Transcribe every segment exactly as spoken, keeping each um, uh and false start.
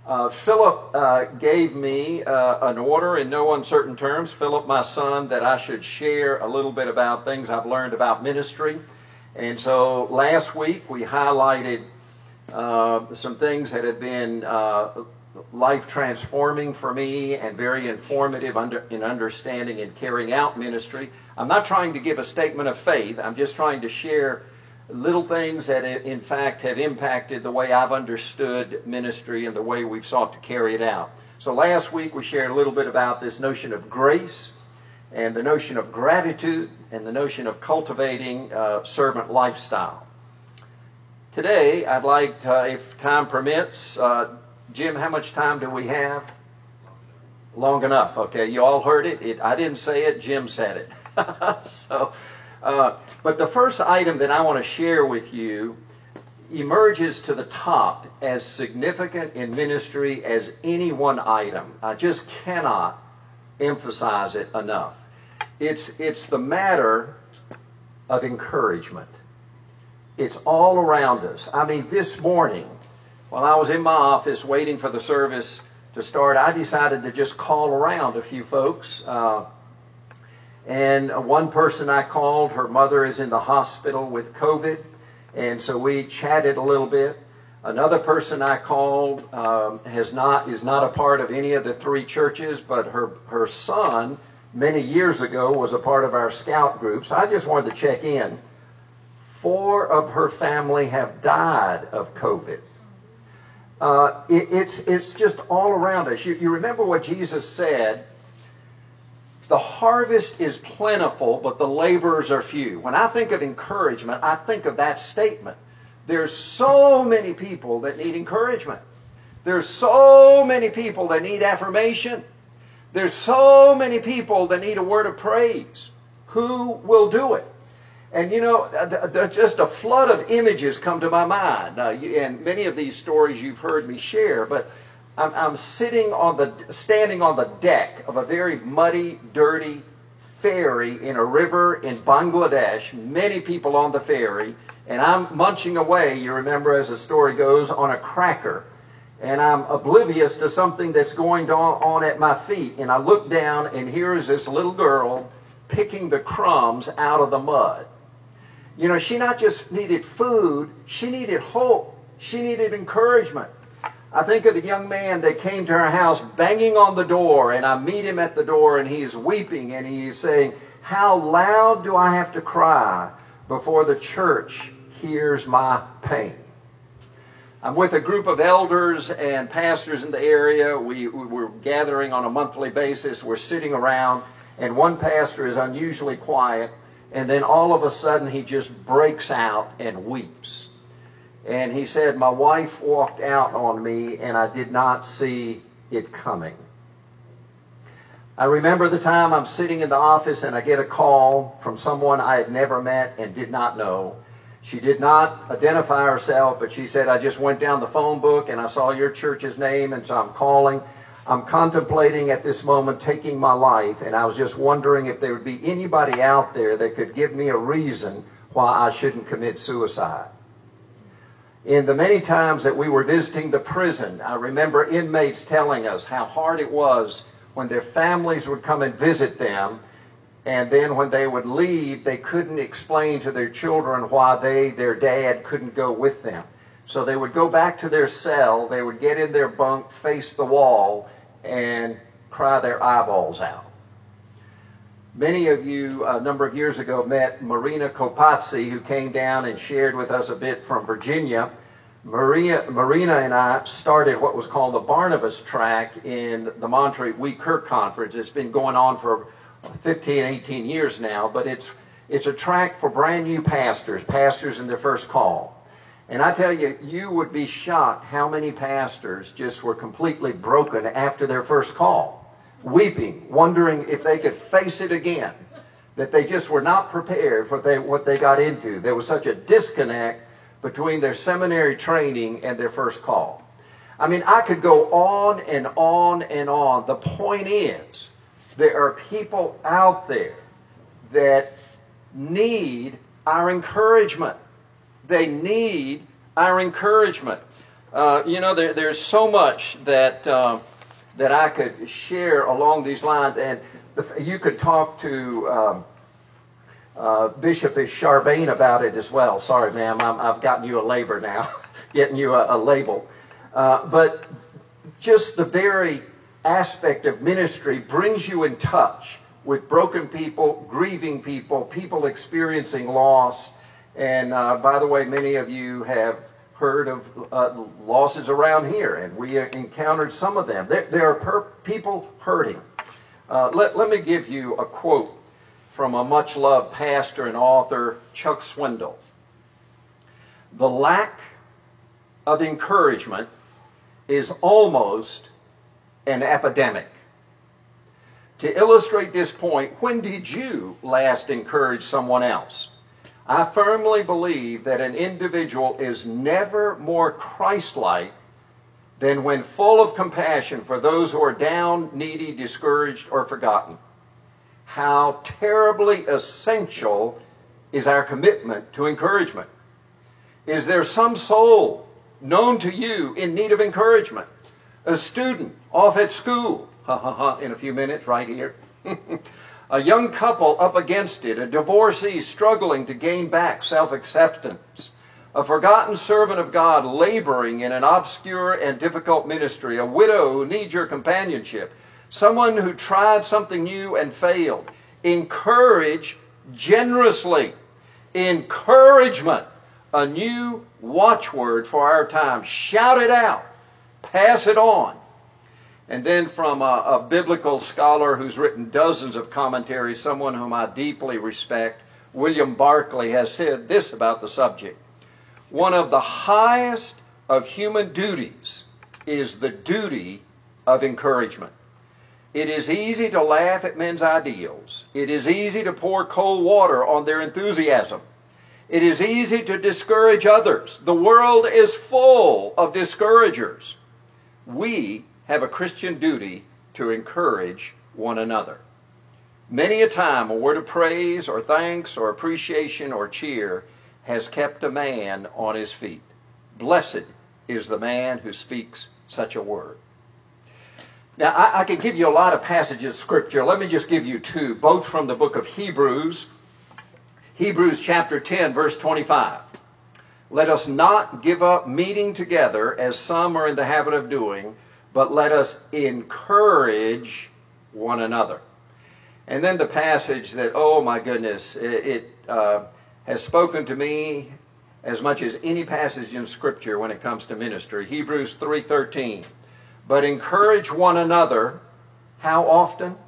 Uh, Philip uh, gave me uh, an order in no uncertain terms, Philip, my son, that I should share a little bit about things I've learned about ministry. And so last week we highlighted uh, some things that have been uh, life transforming for me and very informative under, in understanding and carrying out ministry. I'm not trying to give a statement of faith. I'm just trying to share little things that in fact have impacted the way I've understood ministry and the way we've sought to carry it out. So last week we shared a little bit about this notion of grace and the notion of gratitude and the notion of cultivating a servant lifestyle. Today I'd like, to, if time permits, uh, Jim, how much time do we have? Long enough. Okay, you all heard it. it I didn't say it. Jim said it. so. Uh, but the first item that I want to share with you emerges to the top as significant in ministry as any one item. I just cannot emphasize it enough. It's, it's the matter of encouragement. It's all around us. I mean, this morning, while I was in my office waiting for the service to start, I decided to just call around a few folks. Uh, And one person I called, her mother is in the hospital with COVID, and so we chatted a little bit. Another person I called um, has not is not a part of any of the three churches, but her her son many years ago was a part of our scout group. So I just wanted to check in. Four of her family have died of COVID. Uh, it, it's it's just all around us. You, you remember what Jesus said? The harvest is plentiful, but the laborers are few. When I think of encouragement, I think of that statement. There's so many people that need encouragement. There's so many people that need affirmation. There's so many people that need a word of praise. Who will do it? And you know, just a flood of images come to my mind. Uh, and many of these stories you've heard me share, but I'm, I'm sitting on the, standing on the deck of a very muddy, dirty ferry in a river in Bangladesh, many people on the ferry, and I'm munching away, you remember as the story goes, on a cracker. And I'm oblivious to something that's going on at my feet. And I look down, and here is this little girl picking the crumbs out of the mud. You know, she not just needed food, she needed hope. She needed encouragement. I think of the young man that came to our house banging on the door, and I meet him at the door, and he's weeping, and he's saying, "How loud do I have to cry before the church hears my pain?" I'm with a group of elders and pastors in the area. We, we're gathering on a monthly basis. We're sitting around, and one pastor is unusually quiet, and then all of a sudden he just breaks out and weeps. And he said, "My wife walked out on me, and I did not see it coming." I remember the time I'm sitting in the office, and I get a call from someone I had never met and did not know. She did not identify herself, but she said, "I just went down the phone book, and I saw your church's name, and so I'm calling. I'm contemplating at this moment taking my life, and I was just wondering if there would be anybody out there that could give me a reason why I shouldn't commit suicide." In the many times that we were visiting the prison, I remember inmates telling us how hard it was when their families would come and visit them, and then when they would leave, they couldn't explain to their children why they, their dad, couldn't go with them. So they would go back to their cell, they would get in their bunk, face the wall, and cry their eyeballs out. Many of you, a number of years ago, met Marina Kopatsi, who came down and shared with us a bit from Virginia. Maria, Marina and I started what was called the Barnabas Track in the Monterey We Kirk Conference. It's been going on for fifteen, eighteen years now, but it's it's a track for brand new pastors, pastors in their first call. And I tell you, you would be shocked how many pastors just were completely broken after their first call, weeping, wondering if they could face it again, that they just were not prepared for what they, what they got into. There was such a disconnect between their seminary training and their first call. I mean, I could go on and on and on. The point is, there are people out there that need our encouragement. They need our encouragement. Uh, you know, there, there's so much that uh, that I could share along these lines, and the, you could talk to um, uh, Bishop Charbonne about it as well. Sorry, ma'am, I'm, I've gotten you a labor now, getting you a, a label. Uh, but just the very aspect of ministry brings you in touch with broken people, grieving people, people experiencing loss. And uh, by the way, many of you have heard of uh, losses around here, and we encountered some of them. There, there are per- people hurting. Uh, let, let me give you a quote from a much-loved pastor and author, Chuck Swindoll. The lack of encouragement is almost an epidemic. To illustrate this point, when did you last encourage someone else? I firmly believe that an individual is never more Christ-like than when full of compassion for those who are down, needy, discouraged, or forgotten. How terribly essential is our commitment to encouragement. Is there some soul known to you in need of encouragement? A student off at school, ha ha ha, in a few minutes right here. A young couple up against it, a divorcee struggling to gain back self-acceptance, a forgotten servant of God laboring in an obscure and difficult ministry, a widow who needs your companionship, someone who tried something new and failed. Encourage generously. Encouragement, a new watchword for our time. Shout it out. Pass it on. And then from a, a biblical scholar who's written dozens of commentaries, someone whom I deeply respect, William Barclay, has said this about the subject. One of the highest of human duties is the duty of encouragement. It is easy to laugh at men's ideals. It is easy to pour cold water on their enthusiasm. It is easy to discourage others. The world is full of discouragers. We have a Christian duty to encourage one another. Many a time a word of praise or thanks or appreciation or cheer has kept a man on his feet. Blessed is the man who speaks such a word. Now, I, I could give you a lot of passages of Scripture. Let me just give you two, both from the book of Hebrews. Hebrews chapter ten, verse twenty-five. Let us not give up meeting together as some are in the habit of doing, but let us encourage one another. And then the passage that, oh my goodness, it, it uh, has spoken to me as much as any passage in Scripture when it comes to ministry. Hebrews three thirteen. But encourage one another. How often?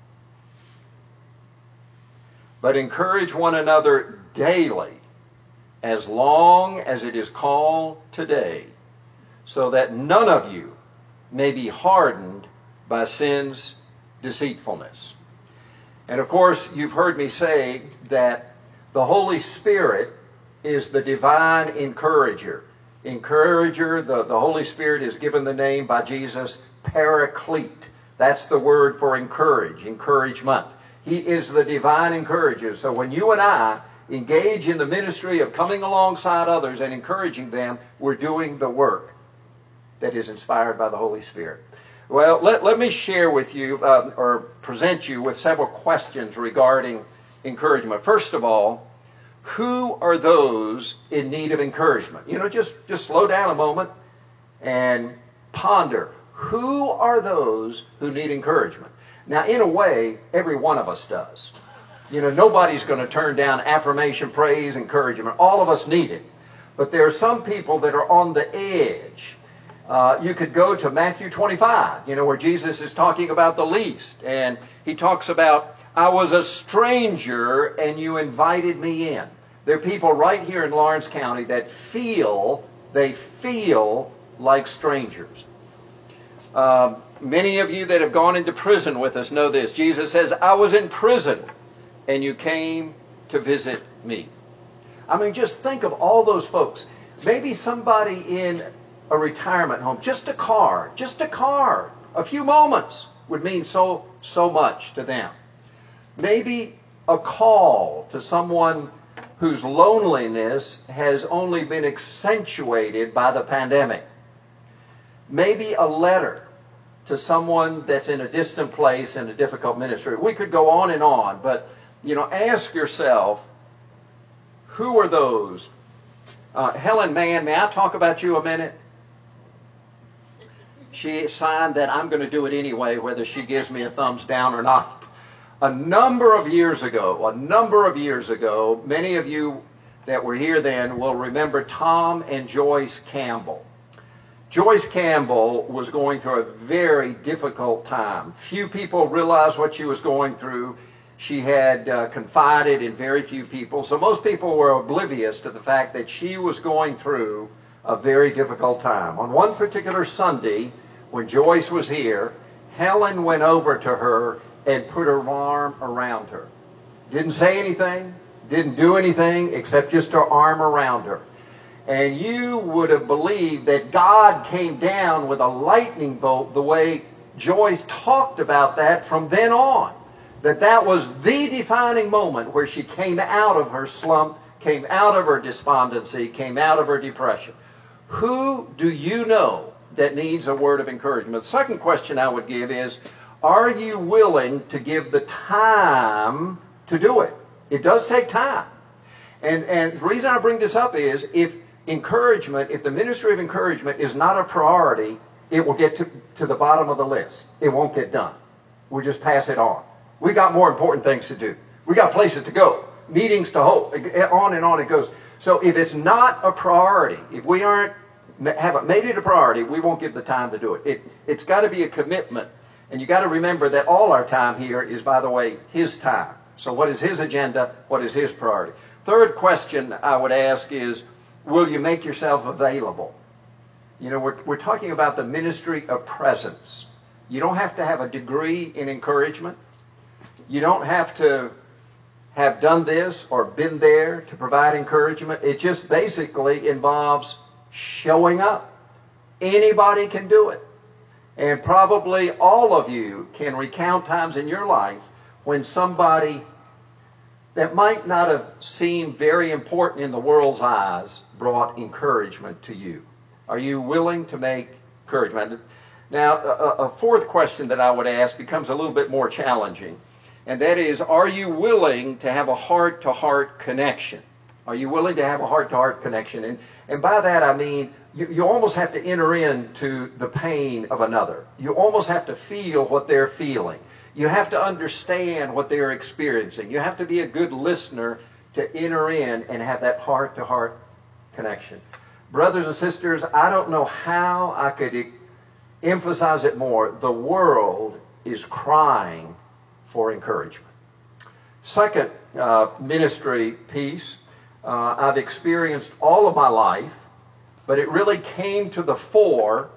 But encourage one another daily, as long as it is called today, so that none of you may be hardened by sin's deceitfulness. And of course, you've heard me say that the Holy Spirit is the divine encourager. Encourager, the, the Holy Spirit is given the name by Jesus, Paraclete. That's the word for encourage, encouragement. He is the divine encourager. So when you and I engage in the ministry of coming alongside others and encouraging them, we're doing the work that is inspired by the Holy Spirit. Well, let, let me share with you uh, or present you with several questions regarding encouragement. First of all, who are those in need of encouragement? You know, just, just slow down a moment and ponder. Who are those who need encouragement? Now, in a way, every one of us does. You know, nobody's going to turn down affirmation, praise, encouragement. All of us need it. But there are some people that are on the edge. Uh, you could go to Matthew twenty-five, you know, where Jesus is talking about the least. And he talks about, I was a stranger and you invited me in. There are people right here in Lawrence County that feel, they feel like strangers. Um, many of you that have gone into prison with us know this. Jesus says, I was in prison and you came to visit me. I mean, just think of all those folks. Maybe somebody in a retirement home, just a car, just a car, a few moments would mean so, so much to them. Maybe a call to someone whose loneliness has only been accentuated by the pandemic. maybe a letter to someone that's in a distant place in a difficult ministry. We could go on and on, but, you know, ask yourself, who are those? Uh, Helen Mann, may I talk about you a minute? She signed that I'm going to do it anyway, whether she gives me a thumbs down or not. A number of years ago, a number of years ago, many of you that were here then will remember Tom and Joyce Campbell. Joyce Campbell was going through a very difficult time. Few people realized what she was going through. She had uh, confided in very few people. So most people were oblivious to the fact that she was going through a very difficult time. On one particular Sunday, when Joyce was here, Helen went over to her and put her arm around her. Didn't say anything, didn't do anything except just her arm around her. And you would have believed that God came down with a lightning bolt the way Joyce talked about that from then on. That that was the defining moment where she came out of her slump, came out of her despondency, came out of her depression. Who do you know that needs a word of encouragement? The second question I would give is, are you willing to give the time to do it? It does take time. And, and the reason I bring this up is if encouragement, if the ministry of encouragement is not a priority, it will get to, to the bottom of the list. It won't get done. We'll just pass it on. We got more important things to do. We got places to go, meetings to hold, on and on it goes. So if it's not a priority, if we aren't haven't made it a priority, we won't give the time to do it. it it's got to be a commitment. And you got to remember that all our time here is, by the way, His time. So what is His agenda? What is His priority? Third question I would ask is, will you make yourself available? You know, we're, we're talking about the ministry of presence. You don't have to have a degree in encouragement. You don't have to have done this or been there to provide encouragement. It just basically involves showing up. Anybody can do it. And probably all of you can recount times in your life when somebody that might not have seemed very important in the world's eyes brought encouragement to you. Are you willing to make encouragement? Now, a, a fourth question that I would ask becomes a little bit more challenging, and that is, are you willing to have a heart-to-heart connection? Are you willing to have a heart-to-heart connection? And, and by that I mean, you, you almost have to enter into the pain of another. You almost have to feel what they're feeling. You have to understand what they're experiencing. You have to be a good listener to enter in and have that heart-to-heart connection. Brothers and sisters, I don't know how I could emphasize it more. The world is crying for encouragement. Second uh, ministry piece, uh, I've experienced all of my life, but it really came to the fore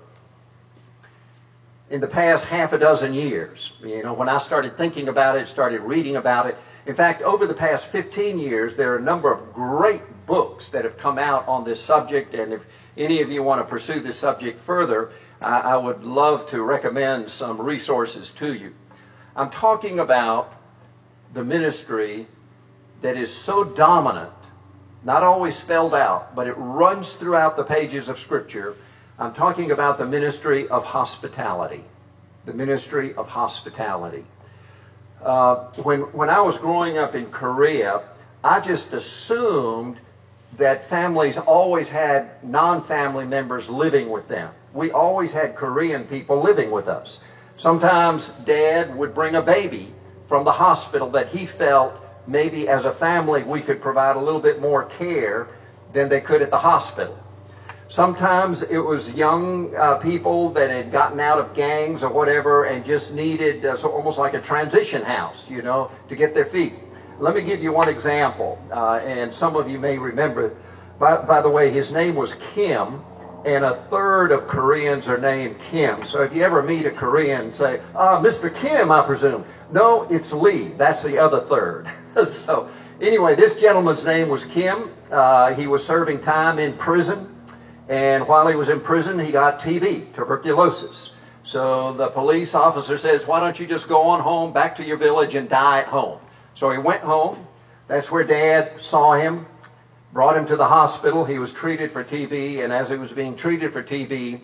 in the past half a dozen years. You know, when I started thinking about it, started reading about it. In fact, over the past fifteen years, there are a number of great books that have come out on this subject, and if any of you want to pursue this subject further, I, I would love to recommend some resources to you. I'm talking about the ministry that is so dominant, not always spelled out, but it runs throughout the pages of Scripture. I'm talking about the ministry of hospitality. The ministry of hospitality. Uh, when, when I was growing up in Korea, I just assumed that families always had non-family members living with them. We always had Korean people living with us. Sometimes Dad would bring a baby from the hospital that he felt maybe as a family we could provide a little bit more care than they could at the hospital. Sometimes it was young uh, people that had gotten out of gangs or whatever and just needed uh, so almost like a transition house, you know, to get their feet. Let me give you one example, uh, and some of you may remember. By, by the way, his name was Kim, and a third of Koreans are named Kim. So if you ever meet a Korean, say, ah, Mister Kim, I presume. No, it's Lee. That's the other third. So anyway, this gentleman's name was Kim. Uh, he was serving time in prison. And while he was in prison, he got T B, tuberculosis. So the police officer says, why don't you just go on home, back to your village, and die at home? So he went home. That's where Dad saw him, brought him to the hospital. He was treated for T B, and as he was being treated for T B,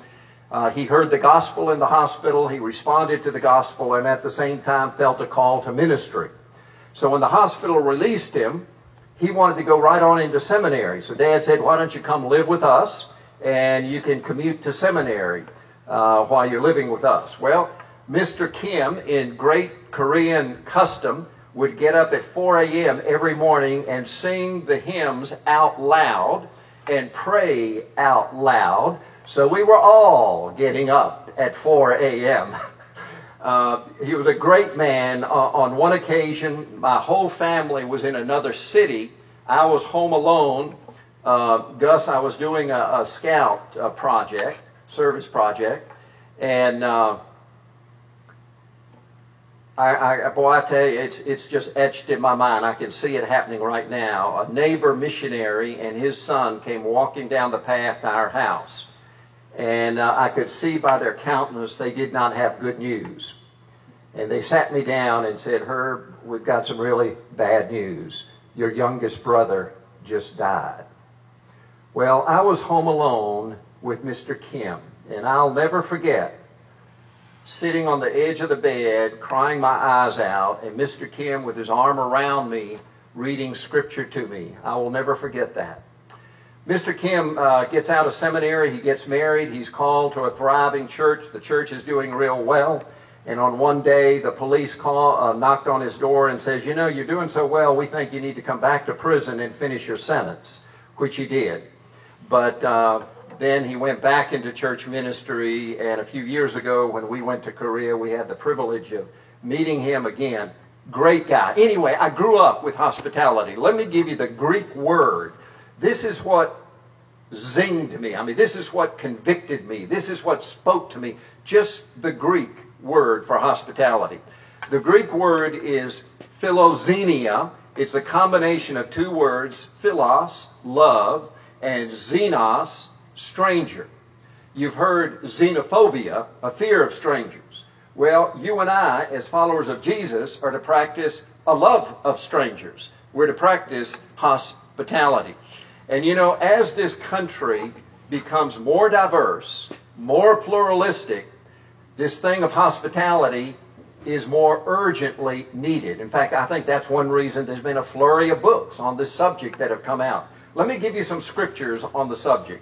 Uh, he heard the gospel in the hospital. He responded to the gospel and at the same time felt a call to ministry. So when the hospital released him, he wanted to go right on into seminary. So Dad said, why don't you come live with us and you can commute to seminary uh, while you're living with us. Well, Mister Kim, in great Korean custom, would get up at four a.m. every morning and sing the hymns out loud and pray out loud. So we were all getting up at four a.m. Uh, he was a great man. Uh, on one occasion, my whole family was in another city. I was home alone. Uh, Gus, I was doing a, a scout uh, project, service project, and uh, I, I, boy, I tell you, it's it's just etched in my mind. I can see it happening right now. A neighbor missionary and his son came walking down the path to our house. And uh, I could see by their countenance they did not have good news. And they sat me down and said, Herb, we've got some really bad news. Your youngest brother just died. Well, I was home alone with Mister Kim, and I'll never forget sitting on the edge of the bed, crying my eyes out, and Mister Kim with his arm around me, reading scripture to me. I will never forget that. Mister Kim uh, gets out of seminary, he gets married, he's called to a thriving church. The church is doing real well. And on one day, the police call, uh, knocked on his door and says, you know, you're doing so well, we think you need to come back to prison and finish your sentence, which he did. But uh, then he went back into church ministry, and a few years ago when we went to Korea, we had the privilege of meeting him again. Great guy. Anyway, I grew up with hospitality. Let me give you the Greek word. This is what zinged me. I mean, this is what convicted me. This is what spoke to me. Just the Greek word for hospitality. The Greek word is philoxenia. It's a combination of two words, philos, love, and xenos, stranger. You've heard xenophobia, a fear of strangers. Well, you and I, as followers of Jesus, are to practice a love of strangers. We're to practice hospitality. And you know, as this country becomes more diverse, more pluralistic, this thing of hospitality is more urgently needed. In fact, I think that's one reason there's been a flurry of books on this subject that have come out. Let me give you some scriptures on the subject.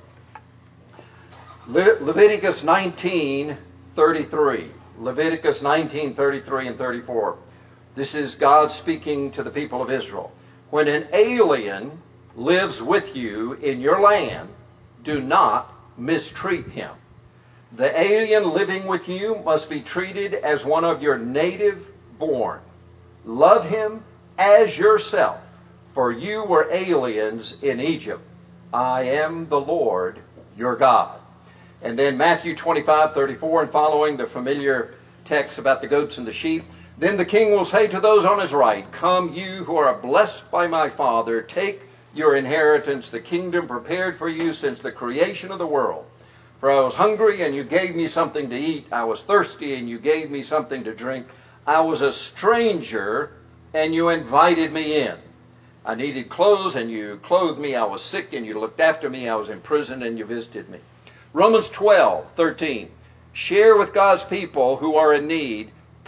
Le- Leviticus nineteen thirty-three. Leviticus nineteen thirty-three and thirty-four. This is God speaking to the people of Israel. When an alien lives with you in your land, do not mistreat him. The alien living with you must be treated as one of your native born. Love him as yourself, for you were aliens in Egypt. I am the Lord your God. And then Matthew twenty-five thirty-four and following, the familiar text about the goats and the sheep. Then the king will say to those on his right, come, you who are blessed by my Father, take your inheritance, the kingdom prepared for you since the creation of the world. For I was hungry, and you gave me something to eat. I was thirsty, and you gave me something to drink. I was a stranger, and you invited me in. I needed clothes, and you clothed me. I was sick, and you looked after me. I was in prison, and you visited me. Romans twelve thirteen. Share with God's people who are in need.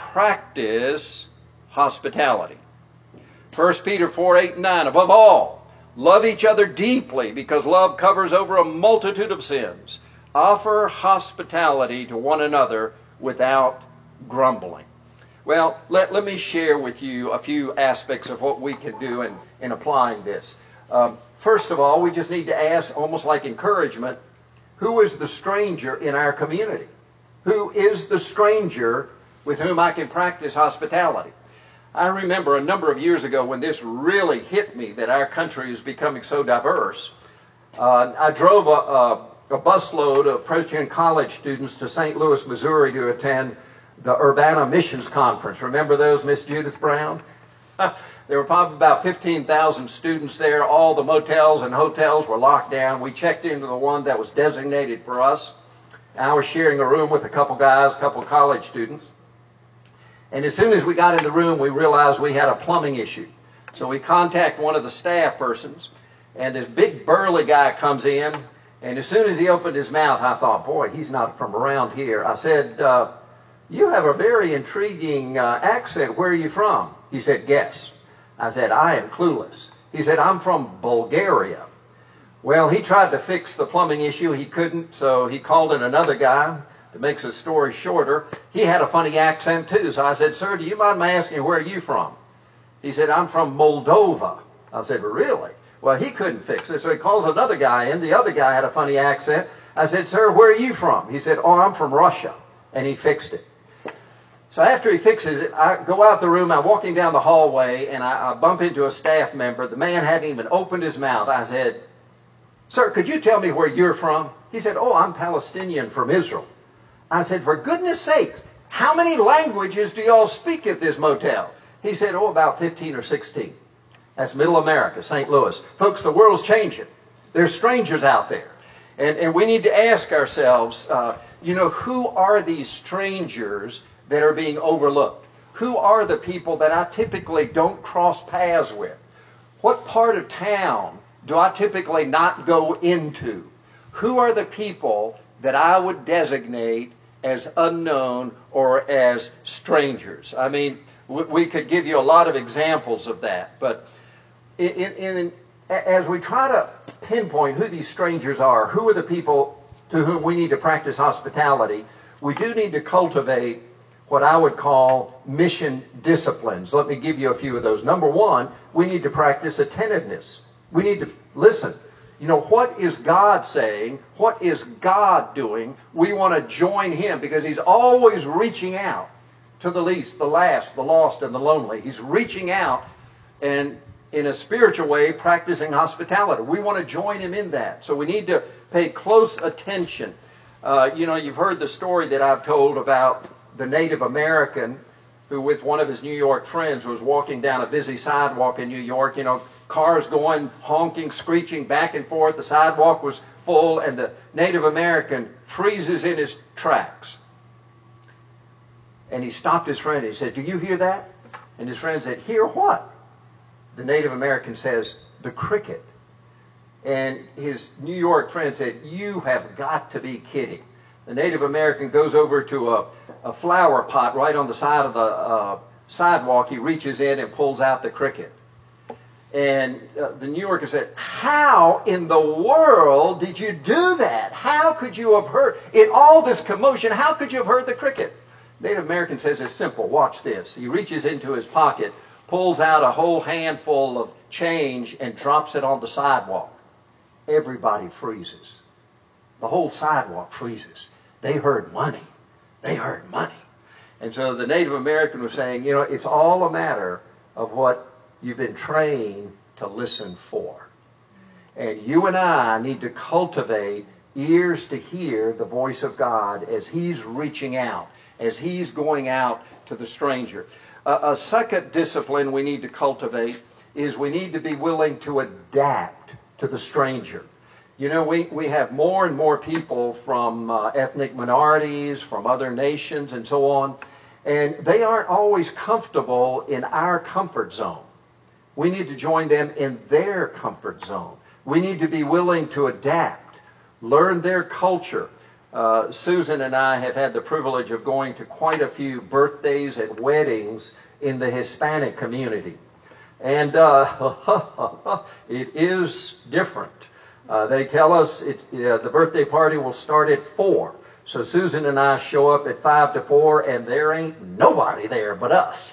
Practice hospitality. First Peter four eight and nine. Above all, love each other deeply, because love covers over a multitude of sins. Offer hospitality to one another without grumbling. Well, let, let me share with you a few aspects of what we can do in, in applying this. Um, first of all, we just need to ask, almost like encouragement, who is the stranger in our community? Who is the stranger with whom I can practice hospitality? I remember a number of years ago when this really hit me, that our country is becoming so diverse. Uh, I drove a, a, a busload of Presbyterian College students to Saint Louis, Missouri to attend the Urbana Missions Conference. Remember those, Miss Judith Brown? There were probably about fifteen thousand students there. All the motels and hotels were locked down. We checked into the one that was designated for us. I was sharing a room with a couple guys, a couple college students. And as soon as we got in the room, we realized we had a plumbing issue. So we contact one of the staff persons, and this big burly guy comes in, And as soon as he opened his mouth, I thought, boy, he's not from around here. I said, uh, you have a very intriguing uh, accent. Where are you from? He said, guess. I said, I am clueless. He said, I'm from Bulgaria. Well, he tried to fix the plumbing issue. He couldn't, so he called in another guy. That makes the story shorter. He had a funny accent, too. So I said, sir, do you mind my asking, where are you from? He said, I'm from Moldova. I said, really? Well, he couldn't fix it, so he calls another guy in. The other guy had a funny accent. I said, sir, where are you from? He said, oh, I'm from Russia. And he fixed it. So after he fixes it, I go out the room. I'm walking down the hallway, and I, I bump into a staff member. The man hadn't even opened his mouth. I said, sir, could you tell me where you're from? He said, oh, I'm Palestinian from Israel. I said, for goodness sake, how many languages do y'all speak at this motel? He said, oh, about fifteen or sixteen. That's Middle America, Saint Louis. Folks, the world's changing. There's strangers out there. And, and we need to ask ourselves, uh, you know, who are these strangers that are being overlooked? Who are the people that I typically don't cross paths with? What part of town do I typically not go into? Who are the people that I would designate as unknown or as strangers? I mean, we, we could give you a lot of examples of that, but in, in, as we try to pinpoint who these strangers are, who are the people to whom we need to practice hospitality, we do need to cultivate what I would call mission disciplines. Let me give you a few of those. Number one, we need to practice attentiveness. We need to listen. You know, what is God saying? What is God doing? We want to join Him because He's always reaching out to the least, the last, the lost, and the lonely. He's reaching out and in a spiritual way, practicing hospitality. We want to join Him in that. So we need to pay close attention. Uh, you know, you've heard the story that I've told about the Native American who, with one of his New York friends, was walking down a busy sidewalk in New York. You know, cars going, honking, screeching back and forth. The sidewalk was full, and the Native American freezes in his tracks. And he stopped his friend and he said, do you hear that? And his friend said, hear what? The Native American says, the cricket. And his New York friend said, you have got to be kidding. The Native American goes over to a, a flower pot right on the side of the uh, sidewalk. He reaches in and pulls out the cricket. And uh, the New Yorker said, how in the world did you do that? How could you have heard, in all this commotion, how could you have heard the cricket? Native American says, it's simple. Watch this. He reaches into his pocket, pulls out a whole handful of change and drops it on the sidewalk. Everybody freezes. The whole sidewalk freezes. They heard money. They heard money. And so the Native American was saying, you know, it's all a matter of what you've been trained to listen for. And you and I need to cultivate ears to hear the voice of God as He's reaching out, as He's going out to the stranger. Uh, a second discipline we need to cultivate is we need to be willing to adapt to the stranger. You know, we, we have more and more people from uh, ethnic minorities, from other nations, and so on, and they aren't always comfortable in our comfort zone. We need to join them in their comfort zone. We need to be willing to adapt, learn their culture. Uh, Susan and I have had the privilege of going to quite a few birthdays and weddings in the Hispanic community. And uh, it is different. Uh, they tell us it, uh, the birthday party will start at four. So Susan and I show up at five to four, and there ain't nobody there but us.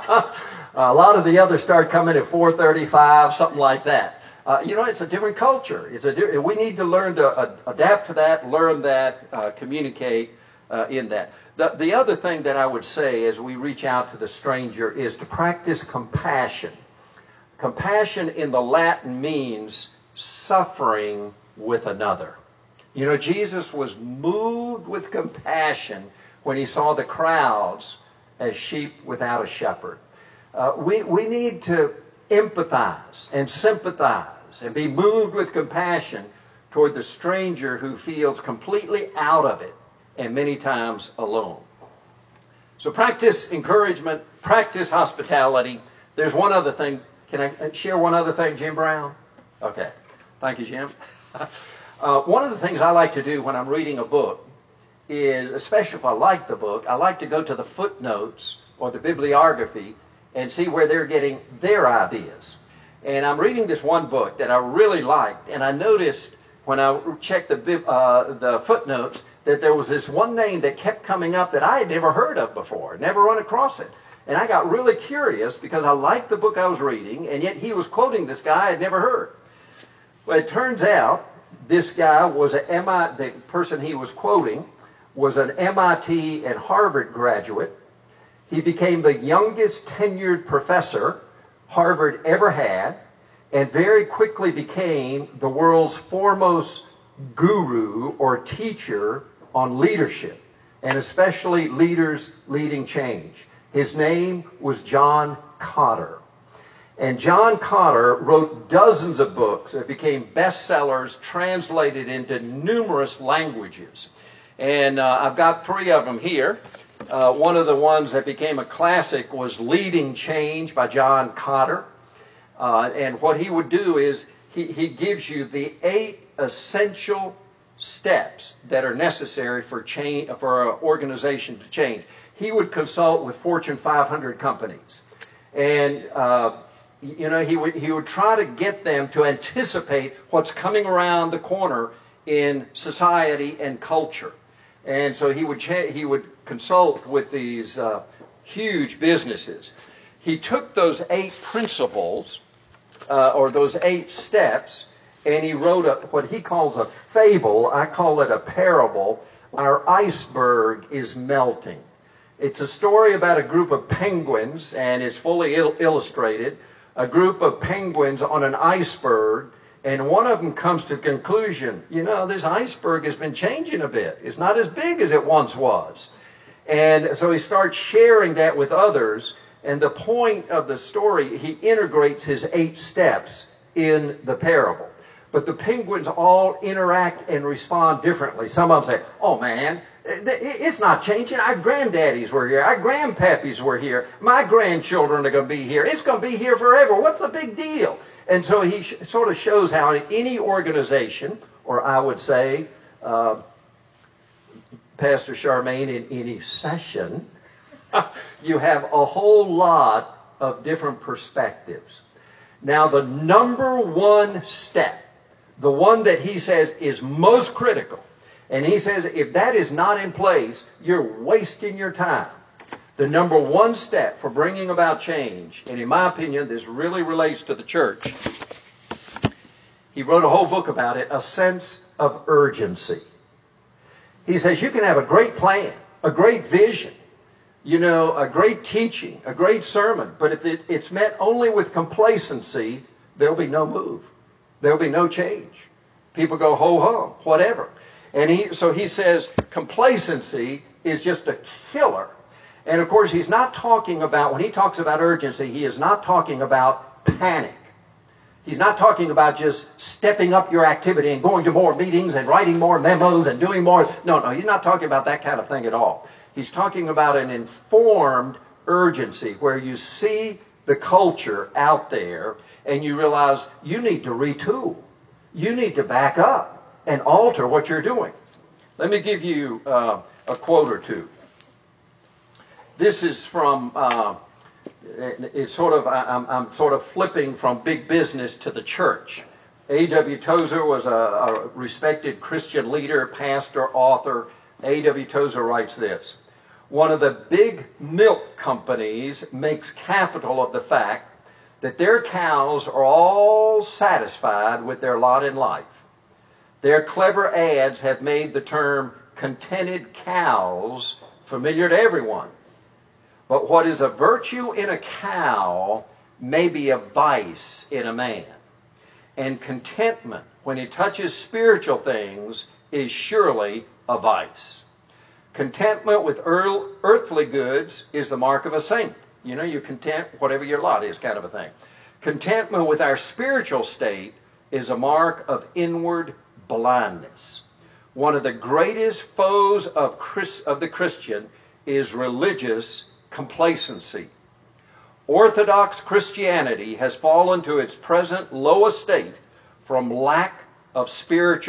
A lot of the others start coming at four thirty-five, something like that. Uh, you know, it's a different culture. It's a di- we need to learn to uh, adapt to that, learn that, uh, communicate uh, in that. The, the other thing that I would say as we reach out to the stranger is to practice compassion. Compassion in the Latin means suffering with another. You know, Jesus was moved with compassion when He saw the crowds as sheep without a shepherd. Uh, we, we need to empathize and sympathize and be moved with compassion toward the stranger who feels completely out of it and many times alone. So practice encouragement, practice hospitality. There's one other thing. Can I share one other thing, Jim Brown? Okay. Thank you, Jim. Uh, one of the things I like to do when I'm reading a book is, especially if I like the book, I like to go to the footnotes or the bibliography and see where they're getting their ideas. And I'm reading this one book that I really liked, and I noticed when I checked the, uh, the footnotes that there was this one name that kept coming up that I had never heard of before, never run across it. And I got really curious because I liked the book I was reading, and yet he was quoting this guy I had never heard. Well, it turns out this guy was a M I T, the person he was quoting was an M I T and Harvard graduate. He became the youngest tenured professor Harvard ever had, and very quickly became the world's foremost guru or teacher on leadership, and especially leaders leading change. His name was John Kotter. And John Kotter wrote dozens of books that became bestsellers, translated into numerous languages. And uh, I've got three of them here. Uh, one of the ones that became a classic was Leading Change by John Kotter. Uh, and what he would do is he, he gives you the eight essential steps that are necessary for change, for an organization to change. He would consult with Fortune five hundred companies. And, uh, you know, he would, he would try to get them to anticipate what's coming around the corner in society and culture. And so he would cha- he would consult with these uh, huge businesses. He took those eight principles, uh, or those eight steps, and he wrote a, what he calls a fable. I call it a parable. Our iceberg is melting. It's a story about a group of penguins, and it's fully il- illustrated. A group of penguins on an iceberg, and one of them comes to the conclusion, you know, this iceberg has been changing a bit. It's not as big as it once was. And so he starts sharing that with others, and the point of the story, he integrates his eight steps in the parable. But the penguins all interact and respond differently. Some of them say, oh man, it's not changing. Our granddaddies were here. Our grandpappies were here. My grandchildren are going to be here. It's going to be here forever. What's the big deal? And so he sh- sort of shows how in any organization, or I would say, uh, Pastor Charmaine, in any session, you have a whole lot of different perspectives. Now, the number one step, the one that he says is most critical, and he says if that is not in place, you're wasting your time. The number one step for bringing about change, and in my opinion, this really relates to the church. He wrote a whole book about it, A Sense of Urgency. He says you can have a great plan, a great vision, you know, a great teaching, a great sermon, but if it, it's met only with complacency, there'll be no move. There'll be no change. People go ho-hum, whatever. And he, so he says complacency is just a killer. And of course, he's not talking about, when he talks about urgency, he is not talking about panic. He's not talking about just stepping up your activity and going to more meetings and writing more memos and doing more. No, no, he's not talking about that kind of thing at all. He's talking about an informed urgency where you see the culture out there and you realize you need to retool. You need to back up and alter what you're doing. Let me give you uh, a quote or two. This is from, uh, it's sort of, I'm, I'm sort of flipping from big business to the church. A W Tozer was a, a respected Christian leader, pastor, author. A W Tozer writes this: one of the big milk companies makes capital of the fact that their cows are all satisfied with their lot in life. Their clever ads have made the term contented cows familiar to everyone. But what is a virtue in a cow may be a vice in a man. And contentment, when it touches spiritual things, is surely a vice. Contentment with earthly goods is the mark of a saint. You know, you're content, whatever your lot is, kind of a thing. Contentment with our spiritual state is a mark of inward blindness. One of the greatest foes of, Christ, of the Christian is religious complacency. Orthodox Christianity has fallen to its present low estate from lack of spiritual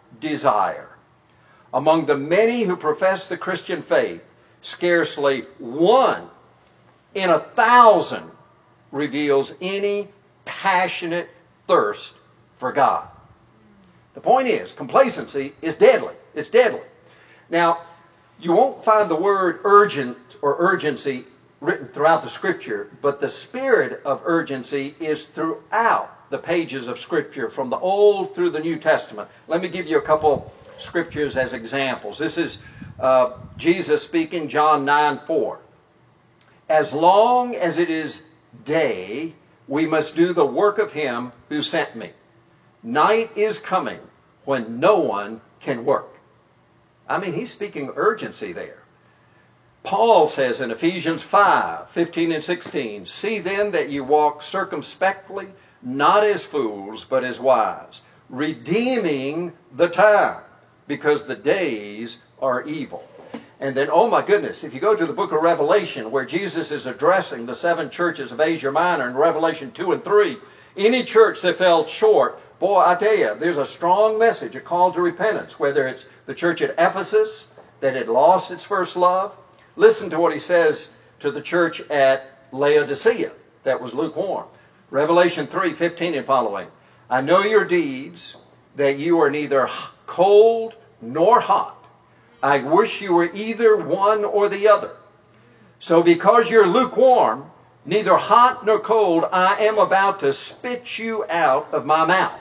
desire. Among the many who profess the Christian faith, scarcely one in a thousand reveals any passionate thirst for God. The point is, complacency is deadly. It's deadly. Now, you won't find the word urgent or urgency written throughout the Scripture, but the spirit of urgency is throughout the pages of Scripture, from the Old through the New Testament. Let me give you a couple scriptures as examples. This is uh, Jesus speaking, John nine four. As long as it is day, we must do the work of him who sent me. Night is coming when no one can work. I mean, he's speaking urgency there. Paul says in Ephesians five fifteen and sixteen, see then that you walk circumspectly, not as fools, but as wise, redeeming the time, because the days are evil. And then, oh my goodness, if you go to the book of Revelation, where Jesus is addressing the seven churches of Asia Minor in Revelation two and three, any church that fell short, boy, I tell you, there's a strong message, a call to repentance, whether it's the church at Ephesus that had lost its first love. Listen to what he says to the church at Laodicea that was lukewarm. Revelation three fifteen and following. I know your deeds, that you are neither cold nor hot. I wish you were either one or the other. So because you're lukewarm, neither hot nor cold, I am about to spit you out of my mouth.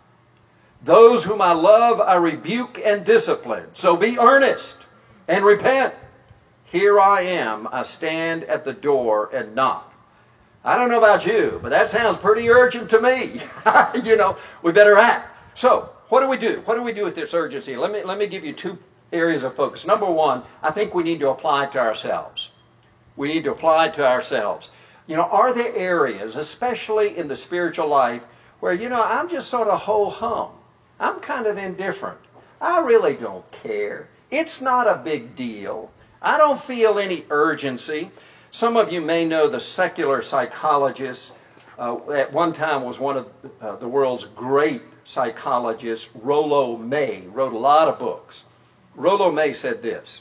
Those whom I love, I rebuke and discipline. So be earnest and repent. Here I am. I stand at the door and knock. I don't know about you, but that sounds pretty urgent to me. You know, we better act. So, what do we do? What do we do with this urgency? Let me, let me give you two areas of focus. Number one, I think we need to apply it to ourselves. We need to apply it to ourselves. You know, are there areas, especially in the spiritual life, where, you know, I'm just sort of ho-hum. I'm kind of indifferent. I really don't care. It's not a big deal. I don't feel any urgency. Some of you may know the secular psychologist, uh, at one time was one of uh, the world's great psychologists, Rollo May, wrote a lot of books. Rollo May said this: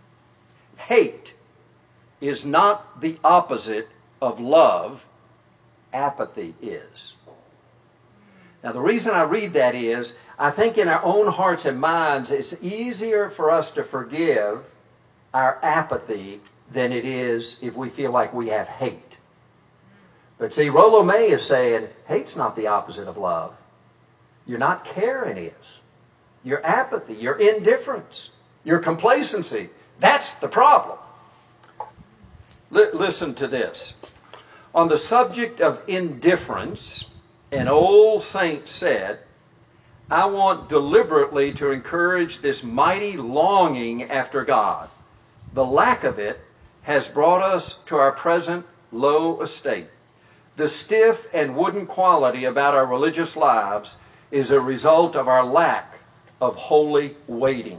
hate is not the opposite of love, apathy is. Now, the reason I read that is, I think in our own hearts and minds, it's easier for us to forgive our apathy than it is if we feel like we have hate. But see, Rollo May is saying, hate's not the opposite of love. Your not caring is. Your apathy, your indifference, your complacency. That's the problem. L- listen to this. On the subject of indifference, an old saint said, I want deliberately to encourage this mighty longing after God. The lack of it has brought us to our present low estate. The stiff and wooden quality about our religious lives is a result of our lack of holy waiting.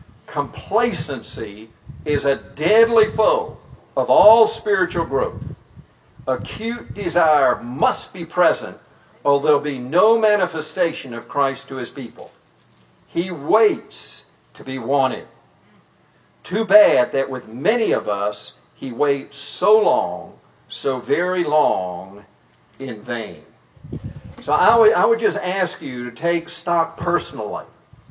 Complacency is a deadly foe of all spiritual growth. Acute desire must be present, or there'll be no manifestation of Christ to his people. He waits to be wanted. Too bad that with many of us, he waits so long, so very long, in vain. So I would, I would just ask you to take stock personally.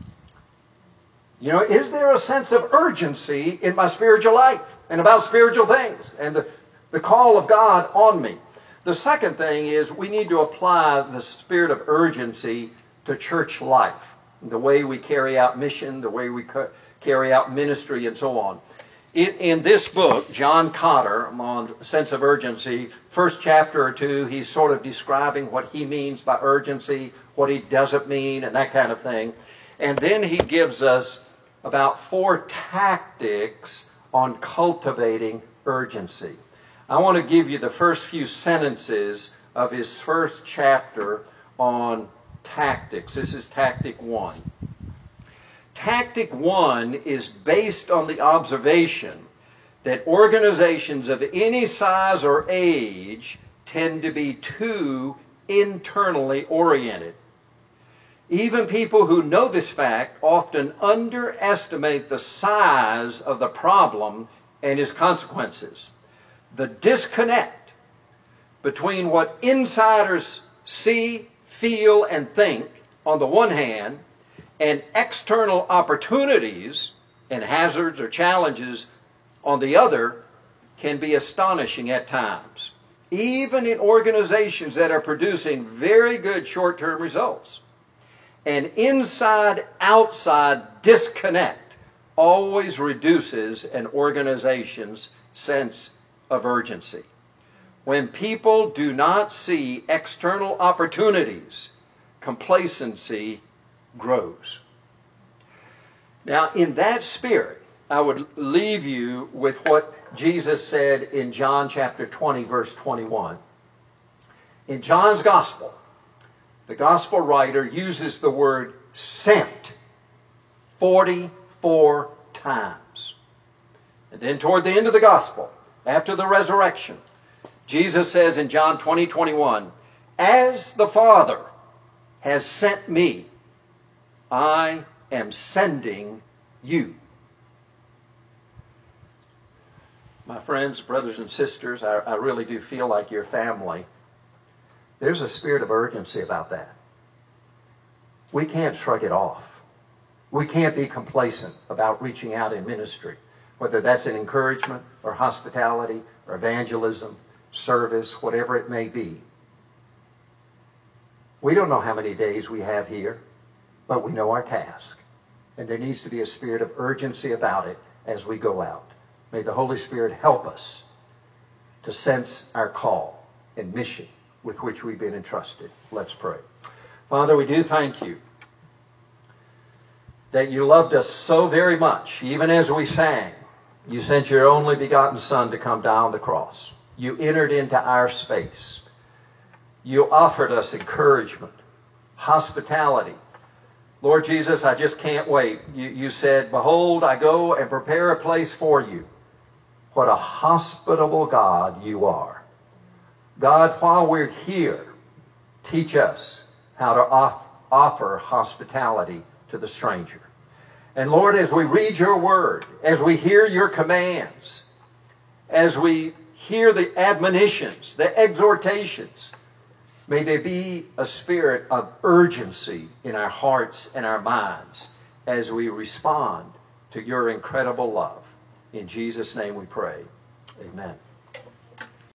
You know, is there a sense of urgency in my spiritual life and about spiritual things and the, the call of God on me? The second thing is we need to apply the spirit of urgency to church life, the way we carry out mission, the way we carry out ministry, and so on. In, in this book, John Cotter, on sense of urgency, first chapter or two, he's sort of describing what he means by urgency, what he doesn't mean, and that kind of thing. And then he gives us about four tactics on cultivating urgency. I want to give you the first few sentences of his first chapter on tactics. This is tactic one. Tactic one is based on the observation that organizations of any size or age tend to be too internally oriented. Even people who know this fact often underestimate the size of the problem and its consequences. The disconnect between what insiders see, feel, and think on the one hand, and external opportunities and hazards or challenges on the other can be astonishing at times, even in organizations that are producing very good short-term results. An inside-outside disconnect always reduces an organization's sense of urgency. When people do not see external opportunities, complacency grows. Now, in that spirit, I would leave you with what Jesus said in John chapter twenty, verse twenty-one. In John's gospel, the gospel writer uses the word sent forty-four times. And then toward the end of the gospel, after the resurrection, Jesus says in John twenty, twenty-one, as the Father has sent me, I am sending you. My friends, brothers and sisters, I, I really do feel like your family. There's a spirit of urgency about that. We can't shrug it off. We can't be complacent about reaching out in ministry, whether that's in encouragement or hospitality or evangelism, service, whatever it may be. We don't know how many days we have here, but we know our task. And there needs to be a spirit of urgency about it as we go out. May the Holy Spirit help us to sense our call and mission with which we've been entrusted. Let's pray. Father, we do thank you that you loved us so very much. Even as we sang, you sent your only begotten Son to come down the cross. You entered into our space. You offered us encouragement, hospitality. Lord Jesus, I just can't wait. You, you said, behold, I go and prepare a place for you. What a hospitable God you are. God, while we're here, teach us how to off, offer hospitality to the stranger. And Lord, as we read your word, as we hear your commands, as we hear the admonitions, the exhortations, may there be a spirit of urgency in our hearts and our minds as we respond to your incredible love. In Jesus' name we pray. Amen.